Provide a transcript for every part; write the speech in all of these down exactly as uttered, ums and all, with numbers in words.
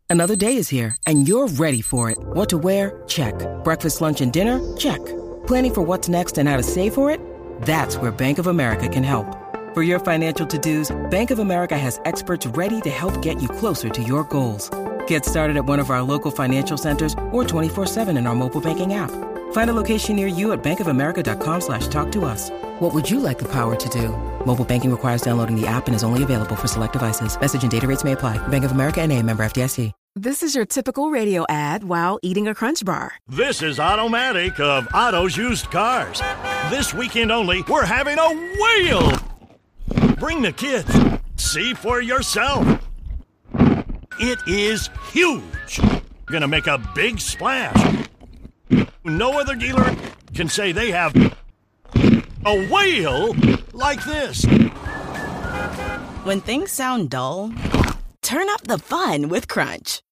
Another day is here, and you're ready for it. What to wear? Check. Breakfast, lunch, and dinner? Check. Planning for what's next and how to save for it? That's where Bank of America can help. For your financial to-dos, Bank of America has experts ready to help get you closer to your goals. Get started at one of our local financial centers or twenty-four seven in our mobile banking app. Find a location near you at bankofamerica.com slash talk to us. What would you like the power to do? Mobile banking requires downloading the app and is only available for select devices. Message and data rates may apply. Bank of America N A, member F D I C. This is your typical radio ad while eating a Crunch Bar. This is Automatic of Otto's Used Cars. This weekend only, we're having a whale. Bring the kids. See for yourself. It is huge. Gonna make a big splash. No other dealer can say they have a whale like this. When things sound dull, turn up the fun with Crunch.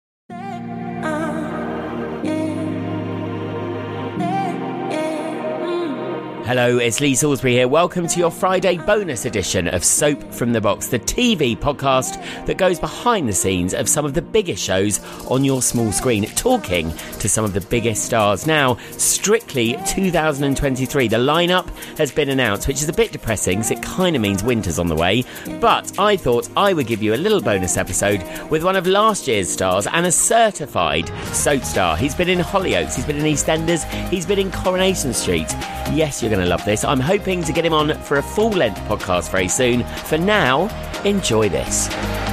Hello, it's Lee Salisbury here. Welcome to your Friday bonus edition of Soap from the Box, the T V podcast that goes behind the scenes of some of the biggest shows on your small screen, talking to some of the biggest stars. Now, Strictly two thousand twenty-three, the lineup has been announced, which is a bit depressing because it kind of means winter's on the way. But I thought I would give you a little bonus episode with one of last year's stars and a certified soap star. He's been in Hollyoaks, he's been in EastEnders, he's been in Coronation Street. Yes, you're going to love this. I'm hoping to get him on for a full-length podcast very soon. For now, enjoy this.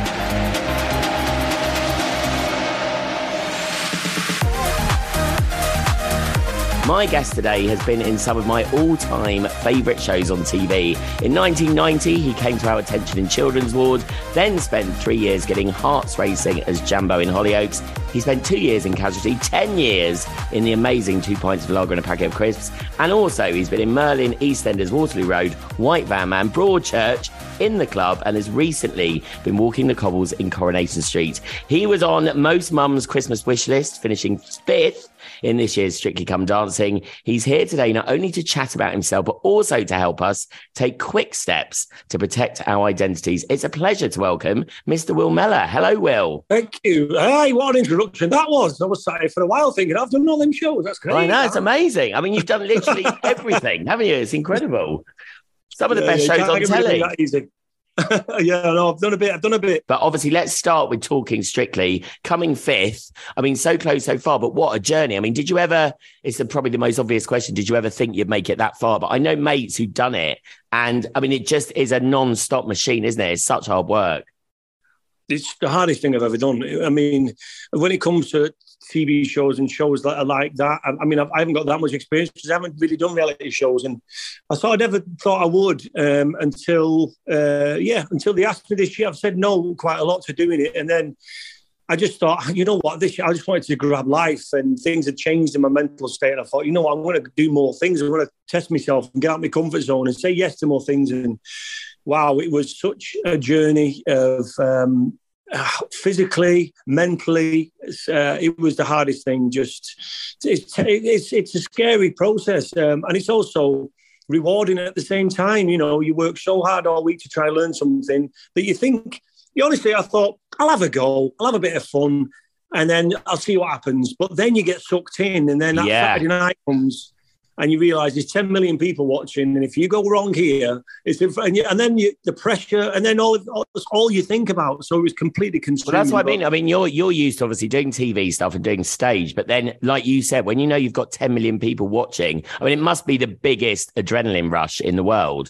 My guest today has been in some of my all-time favourite shows on T V. In nineteen ninety, he came to our attention in Children's Ward, then spent three years getting hearts racing as Jambo in Hollyoaks. He spent two years in Casualty, ten years in the amazing Two Pints of Lager and a Packet of Crisps, and also he's been in Merlin, EastEnders, Waterloo Road, White Van Man, Broadchurch, In the Club, and has recently been walking the cobbles in Coronation Street. He was on most mums' Christmas wish list, finishing fifth in this year's Strictly Come Dancing. He's here today not only to chat about himself, but also to help us take quick steps to protect our identities. It's a pleasure to welcome Mister Will Mellor. Hello, Will. Thank you. Hey, what an introduction that was. I was sat here for a while thinking, I've done all them shows. That's great. I know, it's amazing. I mean, you've done literally everything, haven't you? It's incredible. Some of the yeah, best yeah, shows on telly. That easy. yeah, no, I've done a bit. I've done a bit. But obviously, let's start with talking Strictly. Coming fifth, I mean, so close so far, but what a journey. I mean, did you ever, it's the, probably the most obvious question, did you ever think you'd make it that far? But I know mates who've done it, and I mean, it just is a non-stop machine, isn't it? It's such hard work. It's the hardest thing I've ever done. I mean, when it comes to T V shows and shows that are like that, I, I mean, I've, I haven't got that much experience because I haven't really done reality shows, and I sort of never thought I would um, until, uh, yeah, until they asked me this year. I've said no quite a lot to doing it, and then I just thought, you know what, this year I just wanted to grab life, and things had changed in my mental state, and I thought, you know what, I'm going to do more things. I'm going to test myself and get out of my comfort zone and say yes to more things. And wow, it was such a journey of um, physically, mentally. Uh, it was the hardest thing. Just it's it's it's a scary process, um, and it's also rewarding at the same time. You know, you work so hard all week to try and learn something that you think. Honestly, I thought I'll have a go, I'll have a bit of fun, and then I'll see what happens. But then you get sucked in, and then that yeah. Saturday night comes. And you realise there's ten million people watching, and if you go wrong here, it's in front, and, you, and then you, the pressure, and then all, all that's all you think about. So it was completely consuming. Well, that's what I mean. I mean, you're you're used to obviously doing T V stuff and doing stage, but then, like you said, when you know you've got ten million people watching, I mean, it must be the biggest adrenaline rush in the world.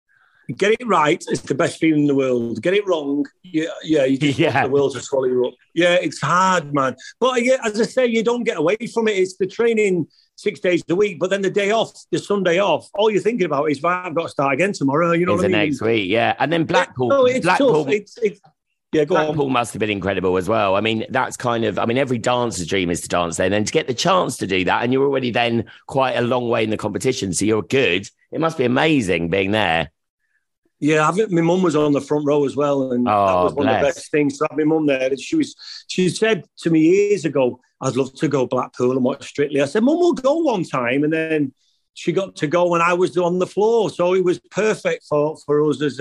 Get it right, it's the best feeling in the world. Get it wrong, yeah, yeah, you just yeah. want the world to swallow you up. Yeah, it's hard, man. But yeah, as I say, you don't get away from it. It's the training six days a week, but then the day off, the Sunday off, all you're thinking about is, well, I've got to start again tomorrow. You know it's what I mean? Next week, yeah. And then Blackpool. Yeah, no, it's Blackpool, tough. It's, it's, yeah, go Blackpool on. must have been incredible as well. I mean, that's kind of, I mean, every dancer's dream is to dance there. And then to get the chance to do that, and you're already then quite a long way in the competition, so you're good. It must be amazing being there. Yeah, I've, my mum was on the front row as well, and oh, that was one bless. of the best things to have my mum there. And she was, she said to me years ago, I'd love to go Blackpool and watch Strictly. I said, Mum, we'll go one time. And then she got to go and I was on the floor. So it was perfect for, for us as a night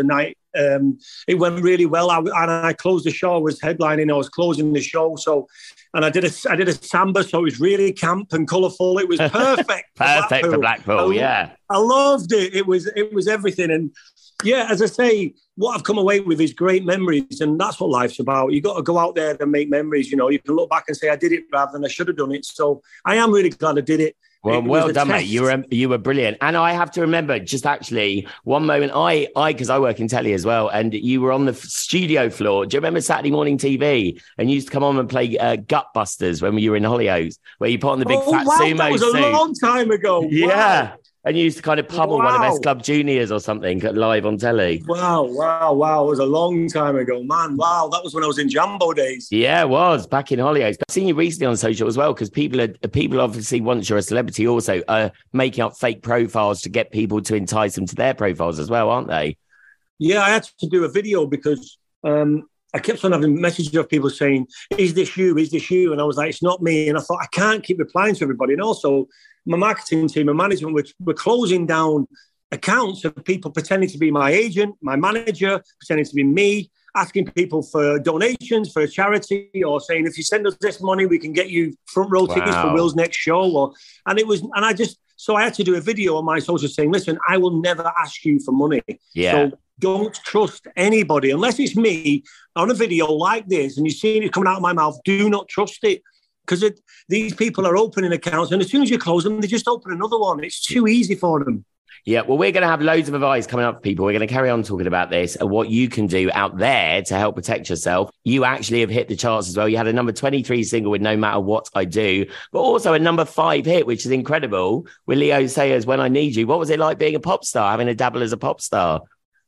Um, it went really well. I, and I closed the show. I was headlining. I was closing the show. So, and I did a I did a samba. So it was really camp and colourful. It was perfect. Perfect for Blackpool. For Blackpool I, yeah, I loved it. It was it was everything. And yeah, as I say, what I've come away with is great memories, and that's what life's about. You got to go out there and make memories. You know, you can look back and say I did it rather than I should have done it. So I am really glad I did it. Well, it well done, test. mate. You were you were brilliant. And I have to remember, just actually, one moment, I, I because I work in telly as well, and you were on the studio floor. Do you remember Saturday morning T V? And you used to come on and play uh, Gutbusters when you were in Hollyoaks, where you put on the big oh, fat wow, sumo that was suit. a long time ago. Yeah. Wow. And you used to kind of pummel wow. one of S Club Juniors or something live on telly. Wow, wow, wow. It was a long time ago. Man, wow. That was when I was in Jumbo days. Yeah, it was back in Hollyoaks. I've seen you recently on social as well, because people are people obviously, once you're a celebrity, also are making up fake profiles to get people to entice them to their profiles as well, aren't they? Yeah, I had to do a video because um, I kept on having messages of people saying, is this you? Is this you? And I was like, it's not me. And I thought, I can't keep replying to everybody. And also, my marketing team and management were, were closing down accounts of people pretending to be my agent, my manager, pretending to be me, asking people for donations for a charity, or saying, if you send us this money, we can get you front row tickets Wow. for Will's next show. Or and it was, and I just, so I had to do a video on my social saying, listen, I will never ask you for money. Yeah. So don't trust anybody unless it's me on a video like this and you see it coming out of my mouth. Do not trust it. Because these people are opening accounts, and as soon as you close them, they just open another one. It's too easy for them. Yeah, well, we're going to have loads of advice coming up for people. We're going to carry on talking about this and what you can do out there to help protect yourself. You actually have hit the charts as well. You had a number twenty-three single with No Matter What I Do, but also a number five hit, which is incredible, with Leo Sayers' When I Need You. What was it like being a pop star, having a dabble as a pop star?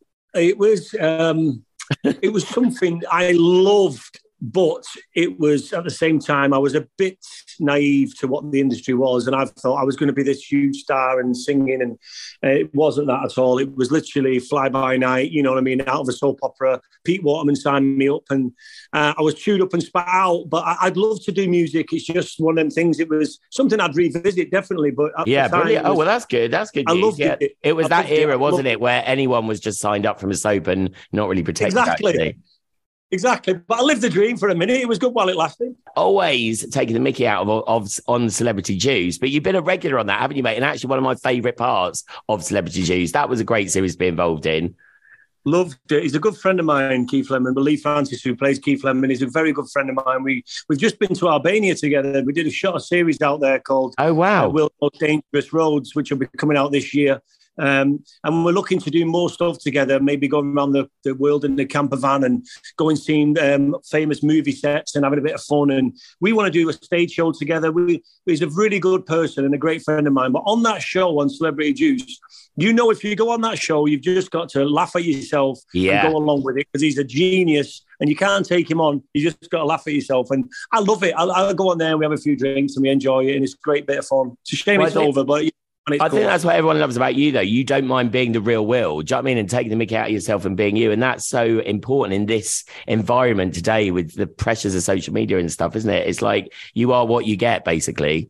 It was, um, it was something I loved. But it was, at the same time, I was a bit naive to what the industry was. And I thought I was going to be this huge star and singing. And uh, it wasn't that at all. It was literally fly by night, you know what I mean, out of a soap opera. Pete Waterman signed me up and uh, I was chewed up and spat out. But I- I'd love to do music. It's just one of them things. It was something I'd revisit, definitely. But at yeah, the time, brilliant. was, oh, well, that's good. That's good I news. loved Yeah. it. It was I that era, it. wasn't it, where anyone was just signed up from a soap and not really protected, Exactly. actually. Exactly. But I lived the dream for a minute. It was good while it lasted. Always taking the mickey out of, of on Celebrity Juice, but you've been a regular on that, haven't you, mate? And actually one of my favourite parts of Celebrity Juice. That was a great series to be involved in. Loved it. He's a good friend of mine, Keith Lemon. Lee Francis, who plays Keith Lemon, is a very good friend of mine. We, we've just been to Albania together. We did a shot a series out there called Oh, wow. uh, Will's Most Dangerous Roads, which will be coming out this year. Um, and we're looking to do more stuff together, maybe going around the, the world in the camper van and going seeing um, famous movie sets and having a bit of fun. And we want to do a stage show together. We, he's a really good person and a great friend of mine. But on that show on Celebrity Juice, you know, if you go on that show, you've just got to laugh at yourself yeah. and go along with it because he's a genius and you can't take him on. You just got to laugh at yourself. And I love it. I'll, I'll go on there and we have a few drinks and we enjoy it and it's a great bit of fun. It's a shame well, it's think- over, but... I think that's what everyone loves about you, though. You don't mind being the real Will. Do you know what I mean? And taking the mickey out of yourself and being you. And that's so important in this environment today with the pressures of social media and stuff, isn't it? It's like you are what you get, basically.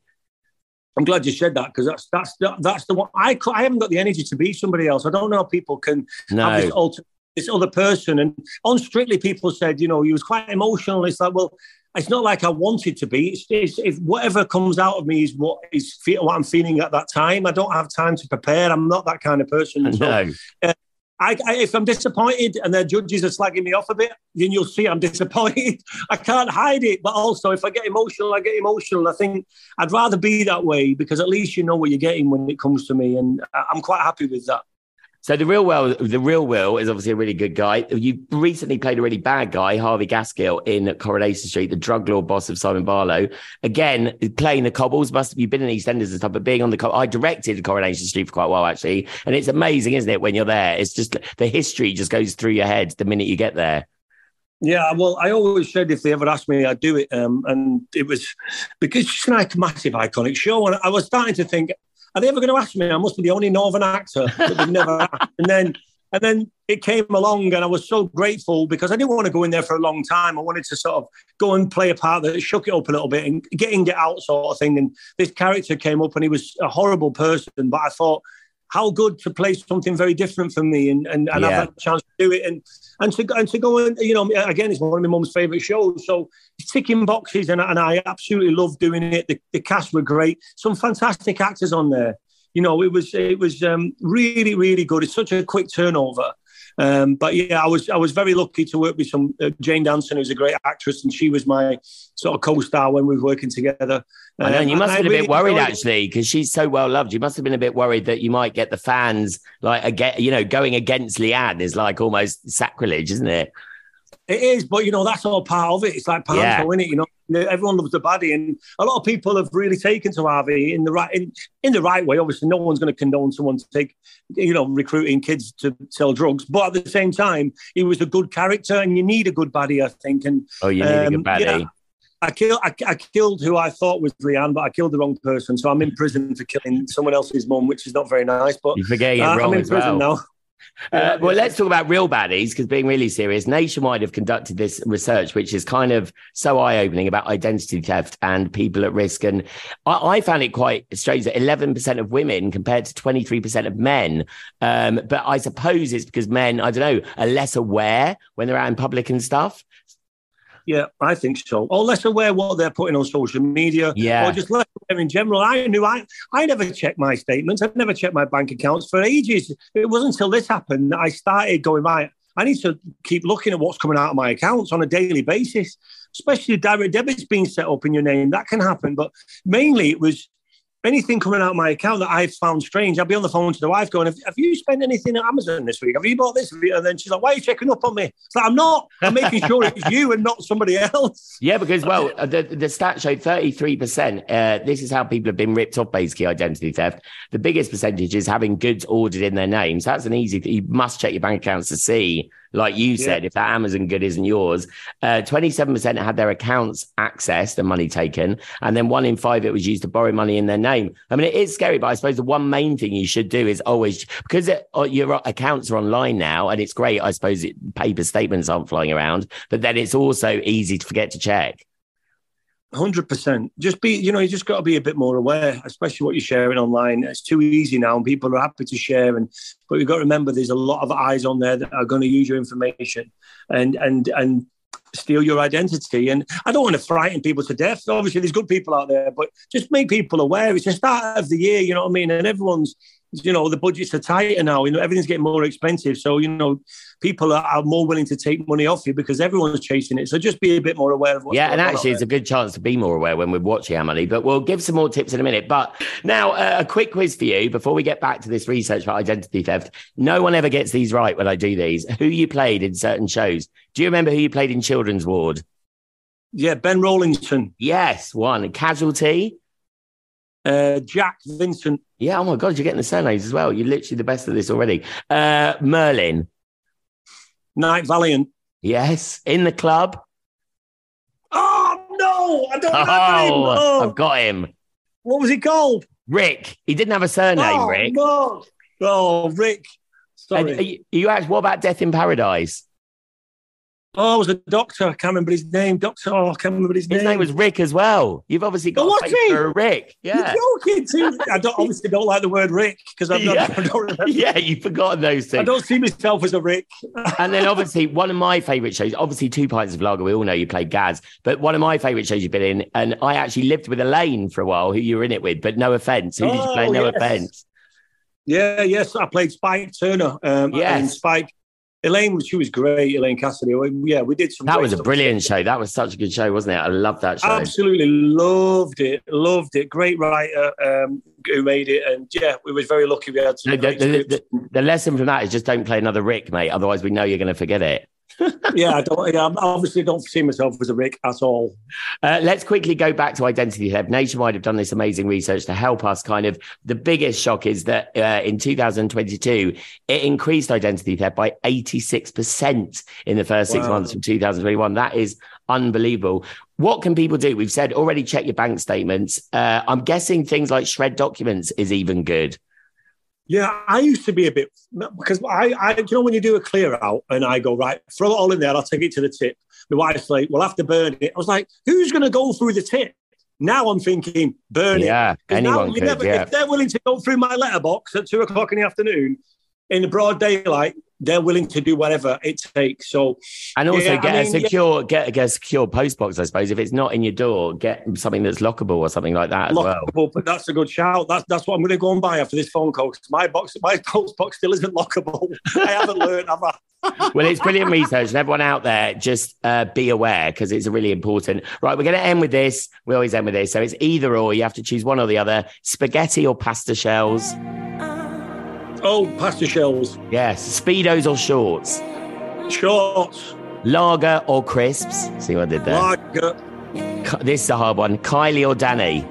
I'm glad you said that because that's that's the, that's the one. I I haven't got the energy to be somebody else. I don't know how people can no. have this alter, this other person. And on Strictly, people said, you know, he was quite emotional. It's like, well, it's not like I wanted to be. It's, it's if whatever comes out of me is what is what I'm feeling at that time. I don't have time to prepare. I'm not that kind of person. So, no. uh, I, I, if I'm disappointed and the judges are slagging me off a bit, then you'll see I'm disappointed. I can't hide it. But also, if I get emotional, I get emotional. I think I'd rather be that way because at least you know what you're getting when it comes to me. And I'm quite happy with that. So the real Will, the real Will is obviously a really good guy. You recently played a really bad guy, Harvey Gaskill, in Coronation Street, the drug lord boss of Simon Barlow. Again, playing the cobbles. Must you've been in EastEnders and stuff, but being on the I directed Coronation Street for quite a while actually, and it's amazing, isn't it? When you're there, it's just the history just goes through your head the minute you get there. Yeah, well, I always said if they ever asked me, I'd do it, um, and it was because it's like a massive, iconic show, and I was starting to think, are they ever going to ask me? I must be the only Northern actor that they've never asked. And then, and then it came along, and I was so grateful because I didn't want to go in there for a long time. I wanted to sort of go and play a part that shook it up a little bit and get in, get out sort of thing. And this character came up, and he was a horrible person, but I thought, how good to play something very different for me and, and, and Yeah. have a chance to do it. And and to, and to go and, you know, again, it's one of my mum's favourite shows. So it's ticking boxes and, and I absolutely love doing it. The, the cast were great. Some fantastic actors on there. You know, it was it was um, really, really good. It's such a quick turnover. Um, but yeah, I was I was very lucky to work with some uh, Jane Danson, who's a great actress, and she was my sort of co-star when we were working together. Um, I know, and you must have been a really bit worried enjoyed it. actually, because she's so well loved. You must have been a bit worried that you might get the fans like again, you know, going against Leanne is like almost sacrilege, isn't it? It is, but you know, that's all part of it. It's like Panto, Yeah. isn't it? You know, everyone loves the baddie, and a lot of people have really taken to Harvey in the right in, in the right way. Obviously, no one's going to condone someone to take, you know, recruiting kids to sell drugs. But at the same time, he was a good character, and you need a good baddie, I think. And Oh, you need a um, good baddie. yeah, I killed, I, I killed who I thought was Leanne, but I killed the wrong person. So I'm in prison for killing someone else's mum, which is not very nice. But You're forgetting it uh, wrong I'm in as prison well. now. Uh, well, let's talk about real baddies, because being really serious, Nationwide have conducted this research, which is kind of so eye-opening about identity theft and people at risk. And I, I found it quite strange that eleven percent of women compared to twenty-three percent of men. Um, but I suppose it's because men, I don't know, are less aware when they're out in public and stuff. Yeah, I think so. Or less aware what they're putting on social media. Yeah. Or just less aware in general. I knew I I never checked my statements. I've never checked my bank accounts for ages. It wasn't until this happened that I started going, right, I need to keep looking at what's coming out of my accounts on a daily basis, especially direct debits being set up in your name. That can happen. But mainly it was anything coming out of my account that I found strange. I'll be on the phone to the wife going, have, have you spent anything at Amazon this week? Have you bought this? And then she's like, why are you checking up on me? It's like, I'm not. I'm making sure it's you and not somebody else. Yeah, because, well, the, the stats show thirty-three percent. Uh, this is how people have been ripped off, basically, identity theft. The biggest percentage is having goods ordered in their names. That's an easy thing. You must check your bank accounts to see, like you said, Yeah. if that Amazon good isn't yours. Uh, twenty-seven percent had their accounts accessed and money taken. And then one in five, it was used to borrow money in their name. I mean, it is scary, but I suppose the one main thing you should do is always, because it, uh, your accounts are online now, and it's great, I suppose, it, paper statements aren't flying around, but then it's also easy to forget to check. one hundred percent. Just be, you know, you just got to be a bit more aware, especially what you're sharing online. It's too easy now and people are happy to share. And but you've got to remember there's a lot of eyes on there that are going to use your information and and and steal your identity. And I don't want to frighten people to death. Obviously, there's good people out there, but just make people aware. It's the start of the year, you know what I mean? And everyone's, you know, the budgets are tighter now. You know, everything's getting more expensive. So, you know, people are, are more willing to take money off you because everyone's chasing it. So just be a bit more aware of what's Yeah, going and on actually, out it's there. a good chance to be more aware when we're watching our money. But we'll give some more tips in a minute. But now, uh, a quick quiz for you before we get back to this research about identity theft. No one ever gets these right when I do these. Who you played in certain shows? Do you remember who you played in Children's Ward? Yeah, Ben Rollington, Yes, one. Casualty. uh, Jack Vincent, Yeah, oh my God, you're getting the surnames as well. You're literally the best at this already. Uh, Merlin. Night Valiant. Yes. In the Club. Oh, no, I don't have him. Oh, Oh, I've got him. what was he called? Rick. He didn't have a surname, oh, Rick. No. Oh, Rick. And Sorry. are you, are you asked, what about Death in Paradise? Oh, it was a doctor. I can't remember his name. Doctor. Oh, I can't remember his name. His name was Rick as well. You've obviously got Oh, was a face he? for a Rick. Yeah. You're joking too. I don't obviously don't like the word Rick because I'm not. Yeah. I don't remember. Yeah, you've forgotten those two. I don't see myself as a Rick. And then obviously one of my favourite shows, obviously Two Pints of Lager, we all know you played Gaz, but one of my favourite shows you've been in, and I actually lived with Elaine for a while, who you were in it with, but no offence. Who did you play? Oh, No yes. offence. Yeah, yes, I played Spike Turner. Um, Yes. and Spike. Elaine, she was great. Elaine Cassidy. Yeah, we did some. That great was a stuff. brilliant show. That was such a good show, wasn't it? I loved that show. Absolutely loved it. Loved it. Great writer um, who made it, and yeah, we were very lucky. We had some The, great the, the, scripts. the, the lesson from that is just don't play another Rick, mate. Otherwise, we know you're going to forget it. yeah, I don't. Yeah, I obviously don't see myself as a Rick at all. Uh, let's quickly go back to identity theft. Nationwide have done this amazing research to help us. Kind of the biggest shock is that uh, in two thousand twenty-two, it increased identity theft by eighty-six percent in the first six Wow. months of two thousand twenty-one. That is unbelievable. What can people do? We've said already check your bank statements. Uh, I'm guessing things like shred documents is even good. Yeah, I used to be a bit because I, I, you know, when you do a clear out and I go right, throw it all in there, I'll take it to the tip. My wife's like, "We'll have to burn it." I was like, "Who's going to go through the tip?" Now I'm thinking, burn yeah, it. Yeah, anyone could, never, yeah. If they're willing to go through my letterbox at two o'clock in the afternoon, in the broad daylight, they're willing to do whatever it takes. So, and also yeah, get I a mean, secure, yeah. get, get a secure post box. I suppose if it's not in your door, get something that's lockable or something like that as lockable, well. But that's a good shout. That's that's what I'm going to go and buy after this phone call. 'Cause my box, my post box still isn't lockable. I haven't learned, have I? Well, it's brilliant research, and everyone out there, just uh, be aware because it's really important. Right, we're going to end with this. We always end with this. So it's either or. You have to choose one or the other: spaghetti or pasta shells. Oh, pasta shells. Yes, Speedos or shorts. Shorts. Lager or crisps. See what I did there? Lager. This is a hard one. Kylie or Danny?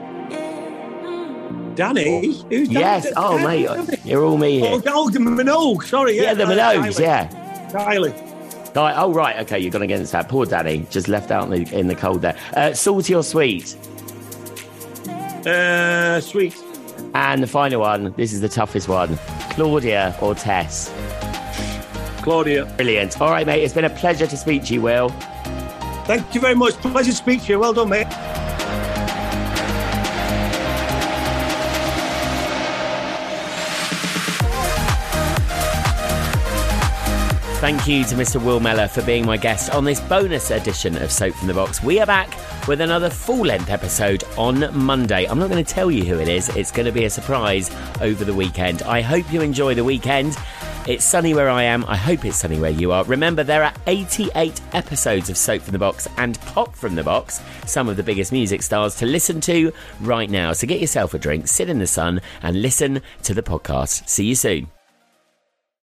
Danny? Who's Danny? Yes. Oh, mate, you're all me here. Oh, oh the Minogue. Sorry. Yeah, Yeah, the uh, Minogues, Kylie. yeah. Kylie. Right, oh, right. Okay, you've gone against that. Poor Danny. Just left out in the, in the cold there. Uh, salty or sweet? Uh, sweet. And the final one. This is the toughest one. Claudia or Tess? Claudia. Brilliant. All right, mate. It's been a pleasure to speak to you, Will. Thank you very much. Pleasure to speak to you. Well done, mate. Thank you to Mister Will Mellor for being my guest on this bonus edition of Soap from the Box. We are back with another full-length episode on Monday. I'm not going to tell you who it is. It's going to be a surprise over the weekend. I hope you enjoy the weekend. It's sunny where I am. I hope it's sunny where you are. Remember, there are eighty-eight episodes of Soap from the Box and Pop from the Box, some of the biggest music stars to listen to right now. So get yourself a drink, sit in the sun and listen to the podcast. See you soon.